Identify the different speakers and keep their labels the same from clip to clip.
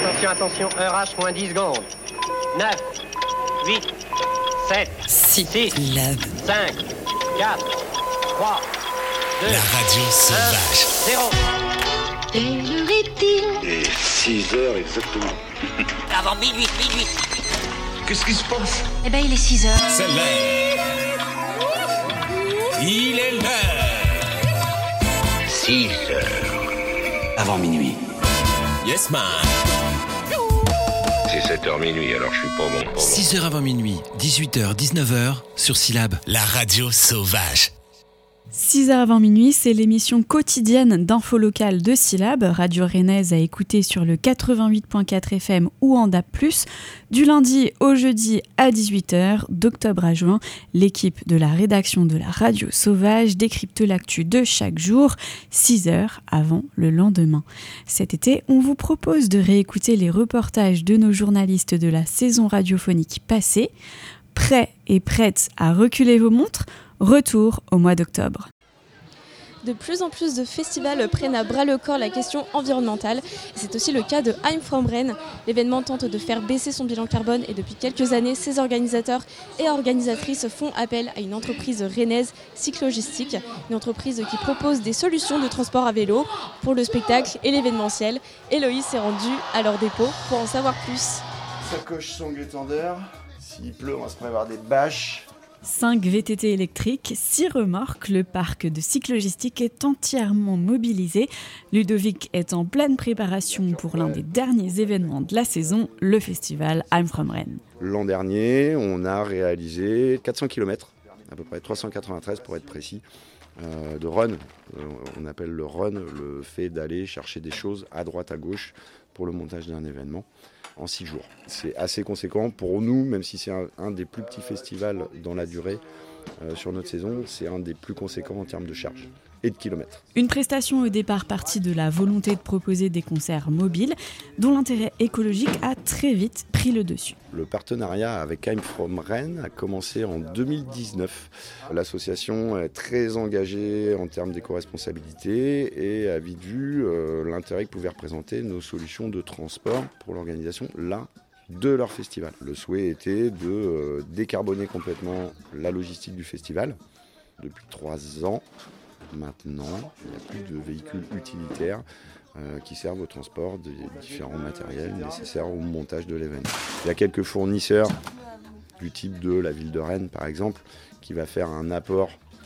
Speaker 1: Attention, heure H moins 10 secondes. 9, 8, 7, 6, 5, 4, 3, 2,
Speaker 2: la radio sauvage.
Speaker 1: 0.
Speaker 3: Quelle heure est-il ?
Speaker 4: Et 6 heures exactement.
Speaker 5: Avant minuit.
Speaker 4: Qu'est-ce qui se passe ?
Speaker 3: Eh ben, il est 6 heures.
Speaker 2: C'est l'heure. Il est l'heure.
Speaker 4: 6 heures. Avant minuit.
Speaker 2: Yes, man.
Speaker 4: C'est 7h minuit, alors je suis pas bon.
Speaker 2: 6h avant minuit, 18h, 19h, sur Syllab, la radio sauvage.
Speaker 6: 6h avant minuit, c'est l'émission quotidienne d'info locale de Syllab, radio rennaise à écouter sur le 88.4 FM ou en DAB+. Du lundi au jeudi à 18h, d'octobre à juin, l'équipe de la rédaction de la radio sauvage décrypte l'actu de chaque jour, 6h avant le lendemain. Cet été, on vous propose de réécouter les reportages de nos journalistes de la saison radiophonique passée. Prêts et prêtes à reculer vos montres ? Retour au mois d'octobre.
Speaker 7: De plus en plus de festivals prennent à bras le corps la question environnementale. C'est aussi le cas de I'm From Rennes. L'événement tente de faire baisser son bilan carbone et depuis quelques années, ses organisateurs et organisatrices font appel à une entreprise rennaise Cyclogistique, une entreprise qui propose des solutions de transport à vélo pour le spectacle et l'événementiel. Héloïse s'est rendue à leur dépôt pour en savoir plus.
Speaker 8: Sacoche sangle étendard. S'il pleut, on va se prévoir des bâches.
Speaker 6: 5 VTT électriques, 6 remorques, le parc de Cyclogistique est entièrement mobilisé. Ludovic est en pleine préparation pour l'un des derniers événements de la saison, le festival I'm From Rennes.
Speaker 8: L'an dernier, on a réalisé 400 km, à peu près 393 pour être précis, de run. On appelle le run le fait d'aller chercher des choses à droite à gauche pour le montage d'un événement. En 6 jours. C'est assez conséquent pour nous, même si c'est un des plus petits festivals dans la durée sur notre saison, c'est un des plus conséquents en termes de charge et de kilomètres.
Speaker 6: Une prestation au départ partie de la volonté de proposer des concerts mobiles, dont l'intérêt écologique a très vite pris le dessus.
Speaker 8: Le partenariat avec I'm From Rennes a commencé en 2019. L'association est très engagée en termes d'éco-responsabilité et a vu l'intérêt que pouvaient représenter nos solutions de transport pour l'organisation de leur festival. Le souhait était de décarboner complètement la logistique du festival. Depuis 3 ans, maintenant, il n'y a plus de véhicules utilitaires qui servent au transport des différents matériels nécessaires au montage de l'événement. Il y a quelques fournisseurs du type de la ville de Rennes, par exemple, qui va faire un apport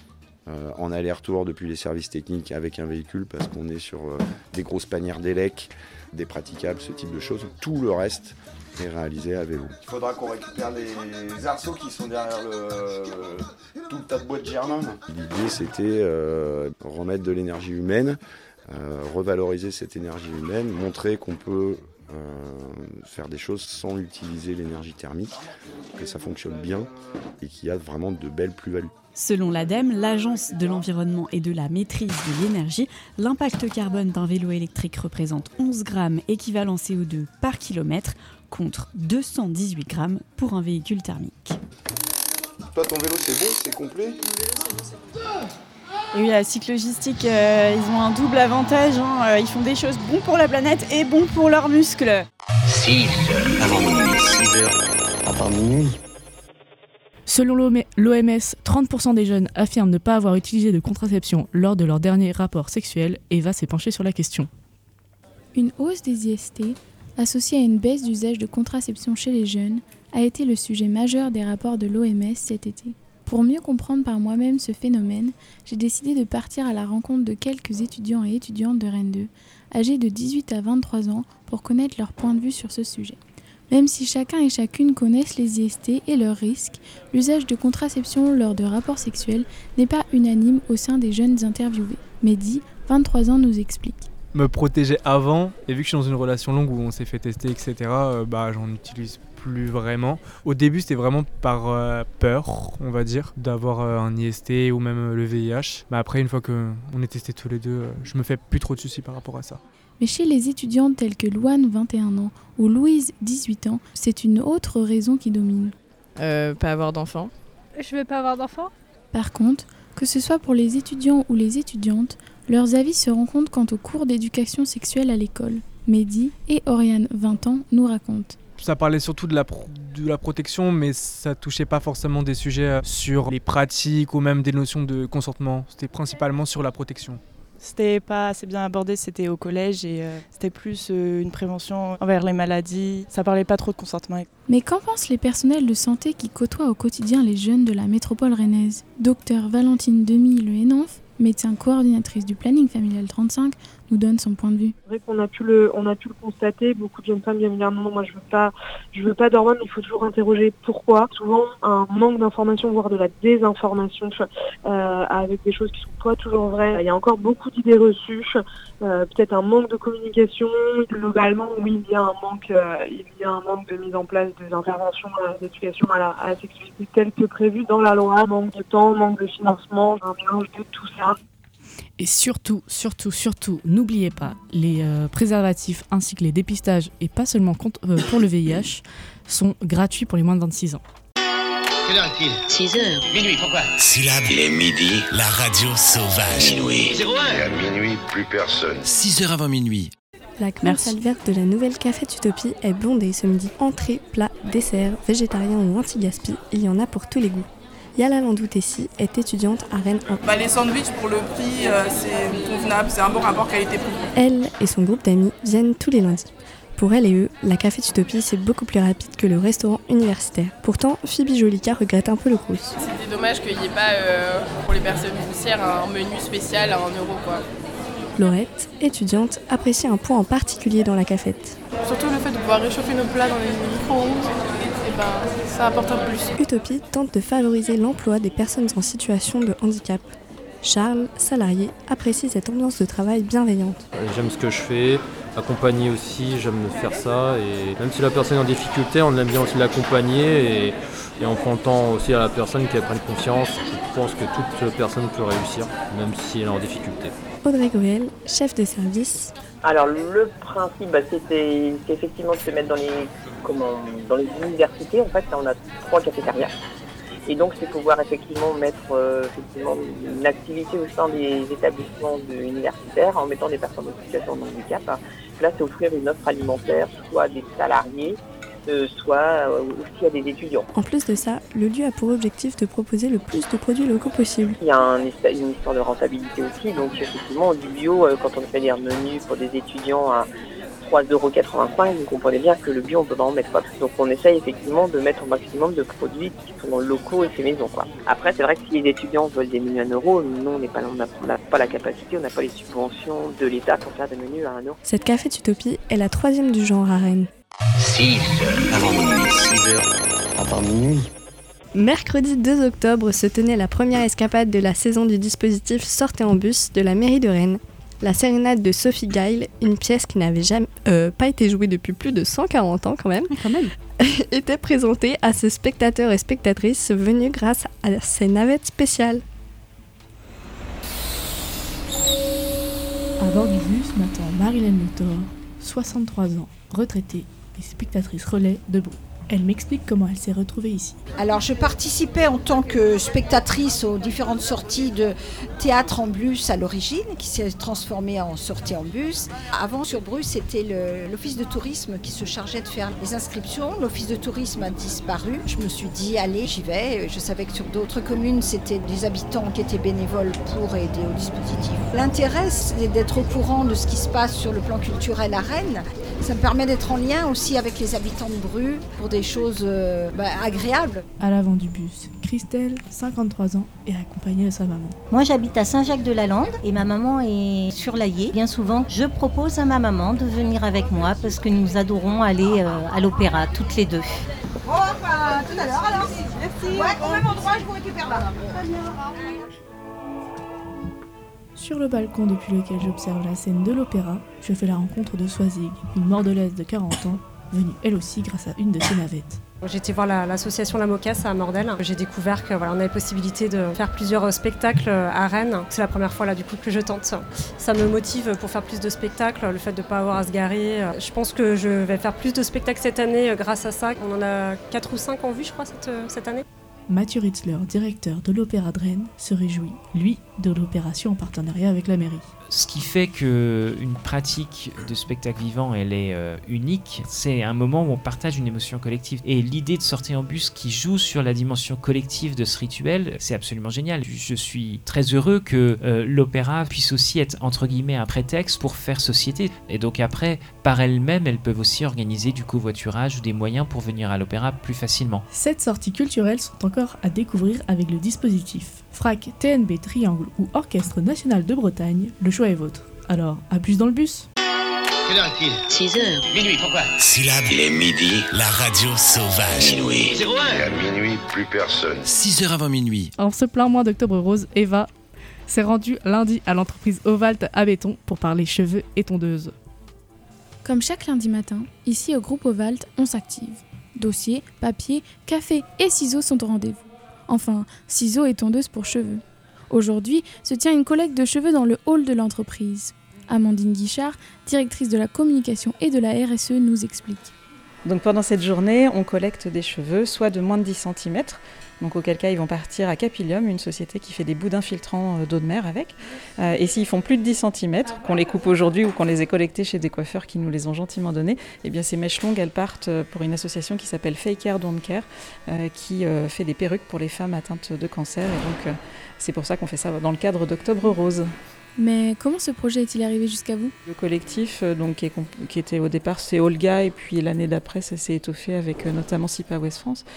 Speaker 8: en aller-retour depuis les services techniques avec un véhicule parce qu'on est sur des grosses panières d'élec, des praticables, ce type de choses. Tout le reste est réalisé à vélo. Il faudra qu'on récupère les arceaux qui sont derrière tout le tas de bois de germain. L'idée, c'était remettre de l'énergie humaine, revaloriser cette énergie humaine, montrer qu'on peut faire des choses sans utiliser l'énergie thermique, que ça fonctionne bien et qu'il y a vraiment de belles plus-values.
Speaker 6: Selon l'ADEME, l'Agence de l'environnement et de la maîtrise de l'énergie, l'impact carbone d'un vélo électrique représente 11 grammes équivalent CO2 par kilomètre, contre 218 grammes pour un véhicule thermique.
Speaker 8: Toi, ton vélo, c'est beau, c'est complet ?
Speaker 6: Et oui, la Cyclogistique, ils ont un double avantage. Ils font des choses bonnes pour la planète et bonnes pour leurs muscles.
Speaker 4: 6 heures avant minuit. 6 heures avant minuit.
Speaker 9: Selon l'OMS, 30% des jeunes affirment ne pas avoir utilisé de contraception lors de leur dernier rapport sexuel. Eva s'est penchée sur la question.
Speaker 10: Une hausse des IST, associée à une baisse d'usage de contraception chez les jeunes, a été le sujet majeur des rapports de l'OMS cet été. Pour mieux comprendre par moi-même ce phénomène, j'ai décidé de partir à la rencontre de quelques étudiants et étudiantes de Rennes 2, âgés de 18 à 23 ans, pour connaître leur point de vue sur ce sujet. Même si chacun et chacune connaissent les IST et leurs risques, l'usage de contraception lors de rapports sexuels n'est pas unanime au sein des jeunes interviewés. Mehdi, 23 ans, nous explique.
Speaker 11: Me protéger avant, et vu que je suis dans une relation longue où on s'est fait tester, etc., j'en utilise plus vraiment. Au début, c'était vraiment par peur, on va dire, d'avoir un IST ou même le VIH. Mais après, une fois qu'on est testés tous les deux, je me fais plus trop de soucis par rapport à ça.
Speaker 10: Mais chez les étudiantes telles que Louane, 21 ans, ou Louise, 18 ans, c'est une autre raison qui domine.
Speaker 12: Pas avoir d'enfants.
Speaker 13: Je veux pas avoir d'enfants.
Speaker 10: Par contre, que ce soit pour les étudiants ou les étudiantes, leurs avis se rencontrent quant aux cours d'éducation sexuelle à l'école. Mehdi et Oriane, 20 ans, nous racontent.
Speaker 11: Ça parlait surtout de la protection, mais ça touchait pas forcément des sujets sur les pratiques ou même des notions de consentement. C'était principalement sur la protection.
Speaker 5: C'était pas assez bien abordé, c'était au collège et c'était plus une prévention envers les maladies. Ça parlait pas trop de consentement.
Speaker 10: Mais qu'en pensent les personnels de santé qui côtoient au quotidien les jeunes de la métropole rennaise ? Docteur Valentine Demy Le Henenf, médecin coordinatrice du planning familial 35, nous donne son point de vue.
Speaker 13: C'est vrai qu'on a pu le constater. Beaucoup de jeunes femmes viennent me dire non, moi je veux pas d'hormones, mais il faut toujours interroger pourquoi. Souvent un manque d'information, voire de la désinformation, avec des choses qui sont pas toujours vraies. Il y a encore beaucoup d'idées reçues, peut-être un manque de communication. Globalement, oui, il y a un manque de mise en place des interventions d'éducation à la sexualité telles que prévues dans la loi. Manque de temps, manque de financement, un mélange de tout ça.
Speaker 9: Et surtout, n'oubliez pas, les préservatifs ainsi que les dépistages, et pas seulement pour le VIH, sont gratuits pour les moins de 26 ans.
Speaker 4: Quelle heure est-il ?
Speaker 3: 6h.
Speaker 4: Minuit, pourquoi ?
Speaker 2: Syllabe.
Speaker 4: Il est midi.
Speaker 2: La radio sauvage.
Speaker 4: Minuit. 01.
Speaker 8: Et à minuit, plus personne.
Speaker 2: 6h avant minuit.
Speaker 14: La grande salle verte de la nouvelle Café Utopie est bondée ce midi. Entrée, plat, dessert, végétarien ou anti-gaspi, il y en a pour tous les goûts. Yala Landou-Tessi est étudiante à Rennes 1.
Speaker 15: Les sandwichs pour le prix, c'est convenable, c'est un bon rapport qualité-prix.
Speaker 14: Elle et son groupe d'amis viennent tous les lundis. Pour elle et eux, la Café Utopie c'est beaucoup plus rapide que le restaurant universitaire. Pourtant, Phoebe Jolica regrette un peu le crous.
Speaker 12: C'était dommage qu'il n'y ait pas, pour les personnes boursières, un menu spécial à 1 euro, quoi.
Speaker 14: Laurette, étudiante, apprécie un point en particulier dans la cafette.
Speaker 12: Surtout le fait de pouvoir réchauffer nos plats dans les micro-ondes. Ça apporte un plus.
Speaker 14: Utopie tente de favoriser l'emploi des personnes en situation de handicap. Charles, salarié, apprécie cette ambiance de travail bienveillante.
Speaker 16: J'aime ce que je fais, accompagner aussi, j'aime faire ça. Et même si la personne est en difficulté, on aime bien aussi l'accompagner et on prend le temps aussi à la personne qu'elle prenne confiance. Je pense que toute personne peut réussir, même si elle est en difficulté.
Speaker 14: Audrey Gruel, chef de service.
Speaker 17: Alors le principe, c'est effectivement de se mettre dans les universités. En fait, là, on a 3 cafétérias. Et donc, c'est pouvoir effectivement mettre une activité au sein des établissements universitaires en mettant des personnes en situation de handicap. Là, c'est offrir une offre alimentaire, soit à des salariés, soit aussi à des étudiants.
Speaker 14: En plus de ça, le lieu a pour objectif de proposer le plus de produits locaux possible.
Speaker 17: Il y a une histoire de rentabilité aussi, donc effectivement du bio, quand on fait des menus pour des étudiants à 3,85 €, vous comprenez bien que le bio on peut pas en mettre. Donc on essaye effectivement de mettre au maximum de produits qui sont locaux et faits maison. Après c'est vrai que si les étudiants veulent des menus à 1 €, nous on n'a pas la capacité, on n'a pas les subventions de l'État pour faire des menus à 1 €.
Speaker 14: Cette Café Utopie est la 3e du genre à Rennes.
Speaker 4: 6h avant minuit. 6h avant minuit.
Speaker 14: Mercredi 2 octobre se tenait la première escapade de la saison du dispositif Sortez en bus de la mairie de Rennes. La sérénade de Sophie Gail, une pièce qui n'avait jamais pas été jouée depuis plus de 140 ans quand même, était présentée à ces spectateurs et spectatrices venus grâce à ces navettes spéciales.
Speaker 9: À bord du bus m'attend Marilène Le Thor, 63 ans, retraitée et spectatrice relais de Brou. Elle m'explique comment elle s'est retrouvée ici.
Speaker 18: Alors je participais en tant que spectatrice aux différentes sorties de théâtre en bus à l'origine, qui s'est transformée en sortie en bus. Avant sur Bru, c'était l'office de tourisme qui se chargeait de faire les inscriptions. L'office de tourisme a disparu. Je me suis dit, allez, j'y vais. Je savais que sur d'autres communes, c'était des habitants qui étaient bénévoles pour aider au dispositif. L'intérêt, c'est d'être au courant de ce qui se passe sur le plan culturel à Rennes. Ça me permet d'être en lien aussi avec les habitants de Bru pour des choses agréables.
Speaker 9: À l'avant du bus, Christelle, 53 ans, est accompagnée de sa maman.
Speaker 19: Moi j'habite à Saint-Jacques-de-la-Lande et ma maman est sur l'Allier. Bien souvent, je propose à ma maman de venir avec moi parce que nous adorons aller à l'opéra, toutes les deux.
Speaker 18: Bon, tout à l'heure alors. Merci. Ouais, au même endroit, je vous récupère là.
Speaker 9: Sur le balcon depuis lequel j'observe la scène de l'opéra, je fais la rencontre de Soisig, une mordelaise de 40 ans, venue elle aussi grâce à une de ses navettes.
Speaker 20: J'ai été voir l'association La Mocasse à Mordel. J'ai découvert qu'on avait possibilité de faire plusieurs spectacles à Rennes. C'est la première fois que je tente. Ça me motive pour faire plus de spectacles, le fait de ne pas avoir à se garer. Je pense que je vais faire plus de spectacles cette année grâce à ça. On en a 4 ou 5 en vue, je crois, cette année.
Speaker 9: Mathieu Ritzler, directeur de l'Opéra de Rennes, se réjouit, lui, de l'opération en partenariat avec la mairie.
Speaker 21: Ce qui fait qu'une pratique de spectacle vivant, elle est unique, c'est un moment où on partage une émotion collective. Et l'idée de sortir en bus qui joue sur la dimension collective de ce rituel, c'est absolument génial. Je suis très heureux que l'opéra puisse aussi être, entre guillemets, un prétexte pour faire société. Et donc après, par elles-mêmes, elles peuvent aussi organiser du covoiturage ou des moyens pour venir à l'opéra plus facilement.
Speaker 9: 7 sorties culturelles sont encore à découvrir avec le dispositif. FRAC, TNB, Triangle ou Orchestre National de Bretagne, le choix est vôtre. Alors, à plus dans le bus.
Speaker 4: Quelle heure est-il ?
Speaker 3: 6h.
Speaker 4: Minuit, pourquoi ?
Speaker 2: Syllabe.
Speaker 4: Il est midi.
Speaker 2: La radio sauvage.
Speaker 4: Minuit. 01.
Speaker 8: Et à minuit, plus personne.
Speaker 2: 6h avant minuit.
Speaker 9: En ce plein mois d'Octobre Rose, Eva s'est rendue lundi à l'entreprise Ovalt à Béton pour parler cheveux et tondeuse.
Speaker 10: Comme chaque lundi matin, ici au groupe Ovalt, on s'active. Dossier, papier, café et ciseaux sont au rendez-vous. Enfin, ciseaux et tondeuse pour cheveux. Aujourd'hui, se tient une collecte de cheveux dans le hall de l'entreprise. Amandine Guichard, directrice de la communication et de la RSE, nous explique.
Speaker 22: Donc pendant cette journée, on collecte des cheveux, soit de moins de 10 cm, donc auquel cas ils vont partir à Capilium, une société qui fait des bouts d'infiltrants d'eau de mer avec. Et s'ils font plus de 10 cm, qu'on les coupe aujourd'hui ou qu'on les ait collectés chez des coiffeurs qui nous les ont gentiment donnés, eh bien ces mèches longues, elles partent pour une association qui s'appelle Fake Hair Don't Care, qui fait des perruques pour les femmes atteintes de cancer. Et donc c'est pour ça qu'on fait ça dans le cadre d'Octobre Rose.
Speaker 10: Mais comment ce projet est-il arrivé jusqu'à vous ?
Speaker 22: Le collectif, donc, qui était au départ, c'est Olga, et puis l'année d'après, ça s'est étoffé avec notamment SIPA Ouest France.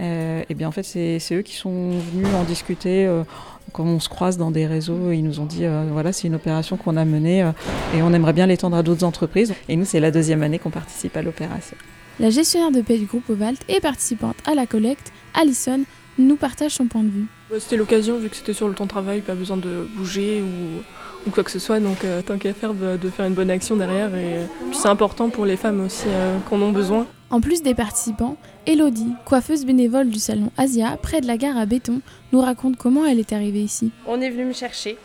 Speaker 22: Et bien en fait, c'est eux qui sont venus en discuter. Quand on se croise dans des réseaux, ils nous ont dit voilà, c'est une opération qu'on a menée et on aimerait bien l'étendre à d'autres entreprises. Et nous, c'est la 2e année qu'on participe à l'opération.
Speaker 10: La gestionnaire de paie du groupe Ovalt et participante à la collecte, Alison, nous partage son point de vue.
Speaker 12: C'était l'occasion, vu que c'était sur le temps de travail, pas besoin de bouger ou quoi que ce soit, donc tant qu'à faire, de faire une bonne action derrière. Et puis c'est important pour les femmes aussi qu'on en a besoin.
Speaker 10: En plus des participants, Elodie, coiffeuse bénévole du salon Asia, près de la gare à Béton, nous raconte comment elle est arrivée ici.
Speaker 23: On est venu me chercher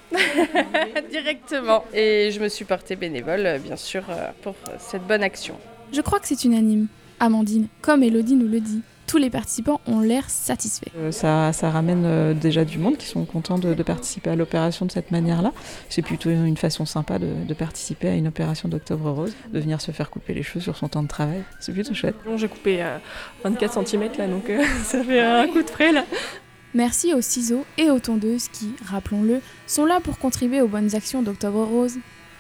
Speaker 23: directement et je me suis portée bénévole, bien sûr, pour cette bonne action.
Speaker 10: Je crois que c'est unanime. Amandine, comme Elodie nous le dit, tous les participants ont l'air satisfaits.
Speaker 22: Ça ramène déjà du monde qui sont contents de participer à l'opération de cette manière-là. C'est plutôt une façon sympa de participer à une opération d'Octobre Rose, de venir se faire couper les cheveux sur son temps de travail. C'est plutôt chouette.
Speaker 12: J'ai coupé 24 cm là, donc ça fait un coup de frais là.
Speaker 10: Merci aux ciseaux et aux tondeuses qui, rappelons-le, sont là pour contribuer aux bonnes actions d'Octobre Rose.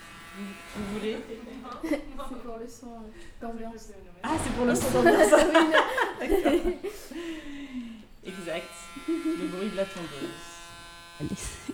Speaker 12: Vous voulez ?
Speaker 10: C'est pour le son d'ambiance.
Speaker 12: Ah, c'est pour le son d'ambiance. D'accord. Exact. Le bruit de la tondeuse.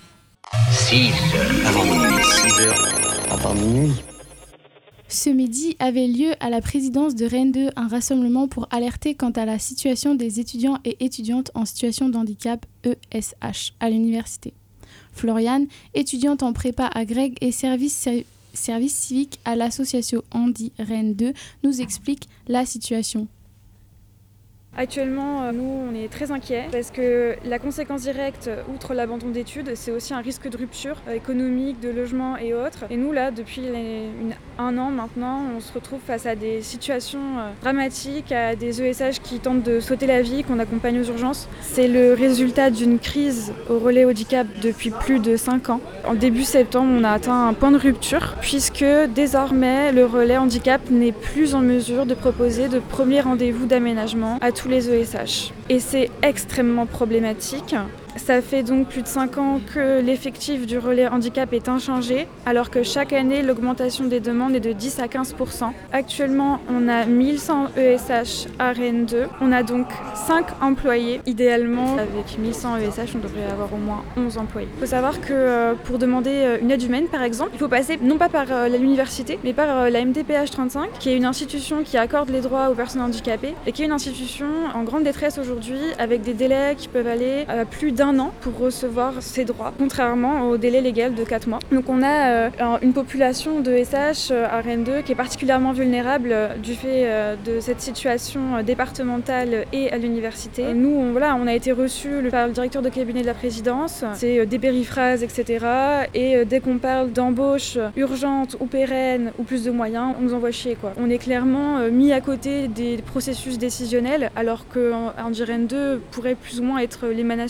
Speaker 4: 6h avant minuit. 6h avant minuit.
Speaker 10: Ce midi avait lieu à la présidence de Rennes 2 un rassemblement pour alerter quant à la situation des étudiants et étudiantes en situation de handicap ESH à l'université. Floriane, étudiante en prépa à Greg et service civique à l'association Handi Rennes 2, nous explique la situation.
Speaker 24: Actuellement, nous, on est très inquiets parce que la conséquence directe, outre l'abandon d'études, c'est aussi un risque de rupture économique, de logement et autres. Et nous, là, depuis un an maintenant, on se retrouve face à des situations dramatiques, à des ESH qui tentent de sauter la vie, qu'on accompagne aux urgences. C'est le résultat d'une crise au relais handicap depuis plus de 5 ans. En début septembre, on a atteint un point de rupture puisque désormais, le relais handicap n'est plus en mesure de proposer de premiers rendez-vous d'aménagement à tous les ESH. Et c'est extrêmement problématique. Ça fait donc plus de 5 ans que l'effectif du relais handicap est inchangé, alors que chaque année, l'augmentation des demandes est de 10 à 15%. Actuellement, on a 1100 ESH à Rennes 2. On a donc 5 employés. Idéalement, avec 1100 ESH, on devrait avoir au moins 11 employés. Il faut savoir que pour demander une aide humaine, par exemple, il faut passer non pas par l'université, mais par la MDPH 35, qui est une institution qui accorde les droits aux personnes handicapées, et qui est une institution en grande détresse aujourd'hui, avec des délais qui peuvent aller à plus d'1 an pour recevoir ses droits, contrairement au délai légal de 4 mois. Donc on a une population de SH à Rennes 2 qui est particulièrement vulnérable du fait de cette situation départementale et à l'université. Nous, on a été reçus par le directeur de cabinet de la présidence, c'est des périphrases, etc. Et dès qu'on parle d'embauche urgente ou pérenne ou plus de moyens, on nous envoie chier, quoi. On est clairement mis à côté des processus décisionnels, alors que Handi Rennes 2 pourrait plus ou moins être l'émanation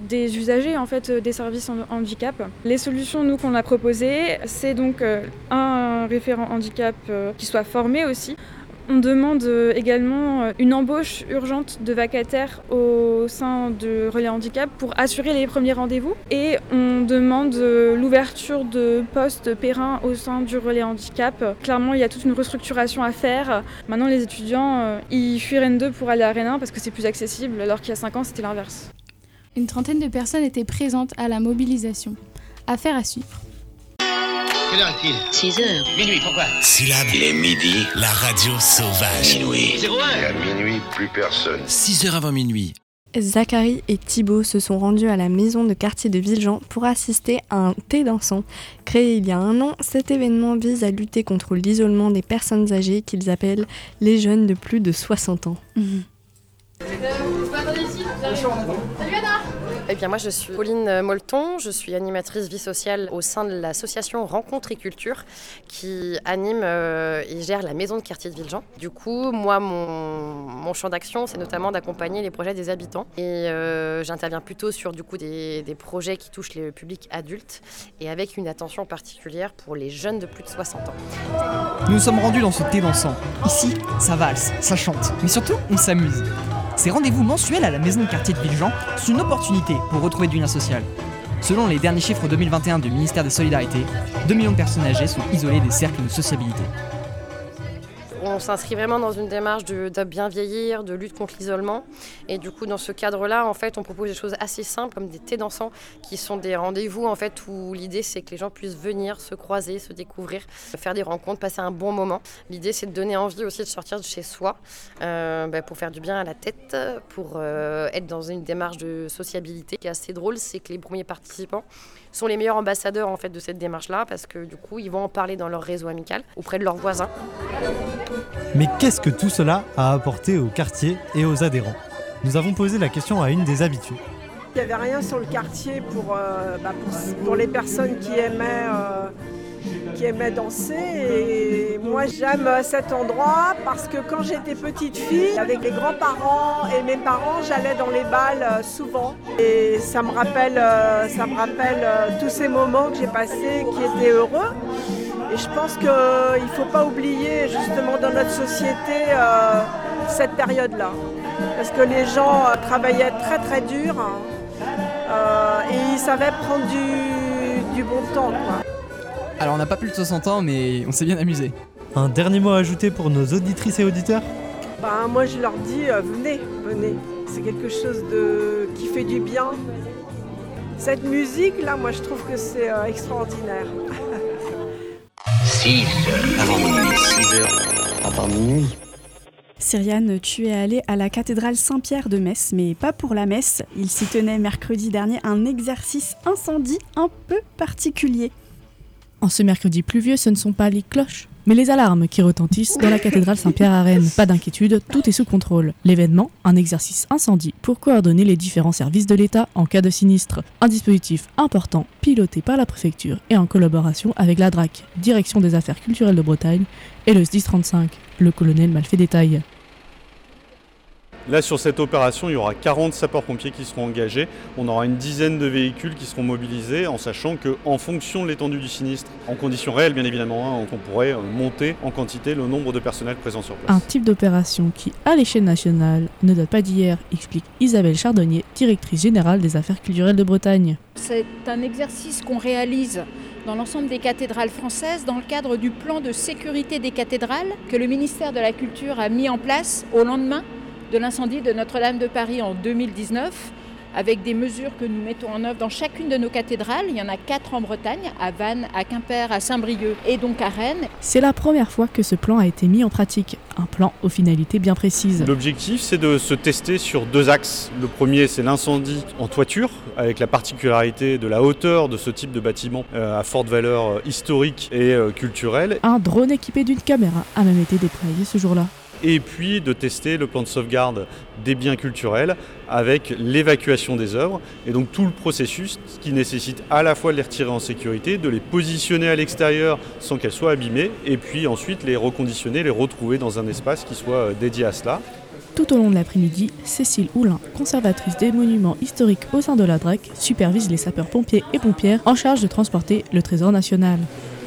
Speaker 24: des usagers en fait des services handicap. Les solutions nous qu'on a proposées, c'est donc un référent handicap qui soit formé aussi. On demande également une embauche urgente de vacataires au sein de Relais Handicap pour assurer les premiers rendez-vous. Et on demande l'ouverture de postes périns au sein du Relais Handicap. Clairement, il y a toute une restructuration à faire. Maintenant, les étudiants, ils fuient Rennes 2 pour aller à Rennes 1 parce que c'est plus accessible, alors qu'il y a 5 ans, c'était l'inverse.
Speaker 10: Une trentaine de personnes étaient présentes à la mobilisation. Affaire à suivre.
Speaker 2: Quelle heure est-il ?
Speaker 3: 6h.
Speaker 2: Minuit, pourquoi ? Syllabe. Il est midi. La radio sauvage. Minuit.
Speaker 4: 01. Et à minuit, plus personne.
Speaker 2: 6h avant minuit.
Speaker 14: Zachary et Thibaut se sont rendus à la maison de quartier de Villejean pour assister à un thé dansant. Créé il y a 1 an, cet événement vise à lutter contre l'isolement des personnes âgées qu'ils appellent les jeunes de plus de 60 ans.
Speaker 1: Salut Anna. Eh bien moi je suis Pauline Molton, je suis animatrice vie sociale au sein de l'association Rencontre et Culture qui anime et gère la maison de quartier de Villejean. Du coup moi mon champ d'action c'est notamment d'accompagner les projets des habitants et j'interviens plutôt sur du coup des projets qui touchent le public adulte et avec une attention particulière pour les jeunes de plus de 60 ans.
Speaker 6: Nous nous sommes rendus dans ce thé dansant. Ici, ça valse, ça chante, mais surtout on s'amuse. Ces rendez-vous mensuels à la maison de quartier de Villejean sont une opportunité pour retrouver du lien social. Selon les derniers chiffres 2021 du ministère des Solidarités, 2 millions de personnes âgées sont isolées des cercles de sociabilité.
Speaker 1: On s'inscrit vraiment dans une démarche de bien vieillir, de lutte contre l'isolement. Et du coup, dans ce cadre-là, en fait, on propose des choses assez simples, comme des thés dansants, qui sont des rendez-vous en fait, où l'idée, c'est que les gens puissent venir, se croiser, se découvrir, faire des rencontres, passer un bon moment. L'idée, c'est de donner envie aussi de sortir de chez soi, pour faire du bien à la tête, pour être dans une démarche de sociabilité. Ce qui est assez drôle, c'est que les premiers participants sont les meilleurs ambassadeurs en fait, de cette démarche-là, parce que du coup, ils vont en parler dans leur réseau amical, auprès de leurs voisins.
Speaker 7: Mais qu'est-ce que tout cela a apporté au quartier et aux adhérents ? Nous avons posé la question à une des habituées.
Speaker 11: Il n'y avait rien sur le quartier pour les personnes qui aimaient danser. Et moi, j'aime cet endroit parce que quand j'étais petite fille, avec les grands-parents et mes parents, j'allais dans les bals souvent. Et ça me rappelle tous ces moments que j'ai passés qui étaient heureux. Et je pense qu'il ne faut pas oublier justement dans notre société cette période-là. Parce que les gens travaillaient très très dur et ils savaient prendre du bon temps, quoi.
Speaker 6: Alors on n'a pas plus de 60 ans mais on s'est bien amusé.
Speaker 7: Un dernier mot à ajouter pour nos auditrices et auditeurs ?
Speaker 11: Moi je leur dis venez. C'est quelque chose qui fait du bien. Cette musique là, moi je trouve que c'est extraordinaire.
Speaker 4: 6h avant minuit. 6h avant minuit.
Speaker 25: Cyriane, tu es allée à la cathédrale Saint-Pierre de Metz, mais pas pour la messe. Il s'y tenait mercredi dernier un exercice incendie un peu particulier.
Speaker 9: En ce mercredi pluvieux, ce ne sont pas les cloches, mais les alarmes qui retentissent dans la cathédrale Saint-Pierre à Rennes. Pas d'inquiétude, tout est sous contrôle. L'événement, un exercice incendie pour coordonner les différents services de l'État en cas de sinistre. Un dispositif important, piloté par la préfecture et en collaboration avec la DRAC, Direction des Affaires Culturelles de Bretagne, et le SDIS 35, le colonel Malfait détaille.
Speaker 26: Là, sur cette opération, il y aura 40 sapeurs-pompiers qui seront engagés. On aura une dizaine de véhicules qui seront mobilisés, en sachant qu'en fonction de l'étendue du sinistre, en conditions réelles bien évidemment, on pourrait monter en quantité le nombre de personnels présents sur place.
Speaker 9: Un type d'opération qui, à l'échelle nationale, ne date pas d'hier, explique Isabelle Chardonnier, directrice générale des Affaires culturelles de Bretagne.
Speaker 27: C'est un exercice qu'on réalise dans l'ensemble des cathédrales françaises dans le cadre du plan de sécurité des cathédrales que le ministère de la Culture a mis en place au lendemain de l'incendie de Notre-Dame de Paris en 2019, avec des mesures que nous mettons en œuvre dans chacune de nos cathédrales. Il y en a 4 en Bretagne, à Vannes, à Quimper, à Saint-Brieuc et donc à Rennes.
Speaker 9: C'est la première fois que ce plan a été mis en pratique, un plan aux finalités bien précises.
Speaker 26: L'objectif, c'est de se tester sur 2 axes. Le premier, c'est l'incendie en toiture, avec la particularité de la hauteur de ce type de bâtiment à forte valeur historique et culturelle.
Speaker 9: Un drone équipé d'une caméra a même été déployé ce jour-là.
Speaker 26: Et puis de tester le plan de sauvegarde des biens culturels avec l'évacuation des œuvres. Et donc tout le processus qui nécessite à la fois de les retirer en sécurité, de les positionner à l'extérieur sans qu'elles soient abîmées, et puis ensuite les reconditionner, les retrouver dans un espace qui soit dédié à cela.
Speaker 9: Tout au long de l'après-midi, Cécile Houlin, conservatrice des monuments historiques au sein de la DRAC, supervise les sapeurs-pompiers et pompières en charge de transporter le trésor national.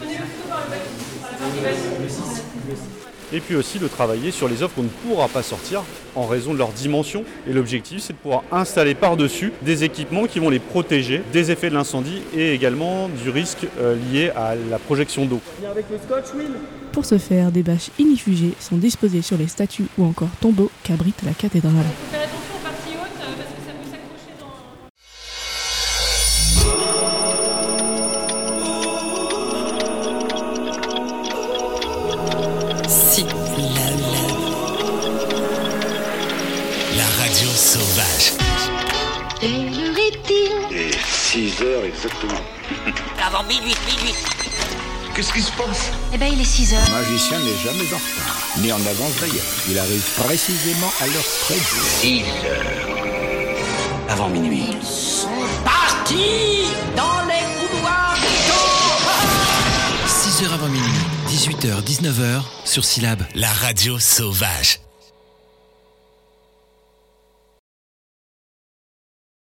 Speaker 26: Et puis aussi de travailler sur les œuvres qu'on ne pourra pas sortir en raison de leur dimension. Et l'objectif, c'est de pouvoir installer par-dessus des équipements qui vont les protéger des effets de l'incendie et également du risque lié à la projection d'eau.
Speaker 9: Pour ce faire, des bâches ignifugées sont disposées sur les statues ou encore tombeaux qu'abrite la cathédrale.
Speaker 5: Faites attention aux parties hautes parce que ça peut s'accrocher dans...
Speaker 2: La radio sauvage.
Speaker 3: Quelle heure est-il?
Speaker 4: Et 6h exactement.
Speaker 3: Avant minuit.
Speaker 4: Qu'est-ce qui se passe?
Speaker 3: Eh ben, il est 6h.
Speaker 13: Le magicien n'est jamais en retard, ni en avance d'ailleurs. Il arrive précisément à l'heure prévue.
Speaker 4: 6h. Avant minuit.
Speaker 3: Ils sont partis dans les couloirs du temps.
Speaker 2: 6h avant minuit, 18h, 19h, sur Syllab, la radio sauvage.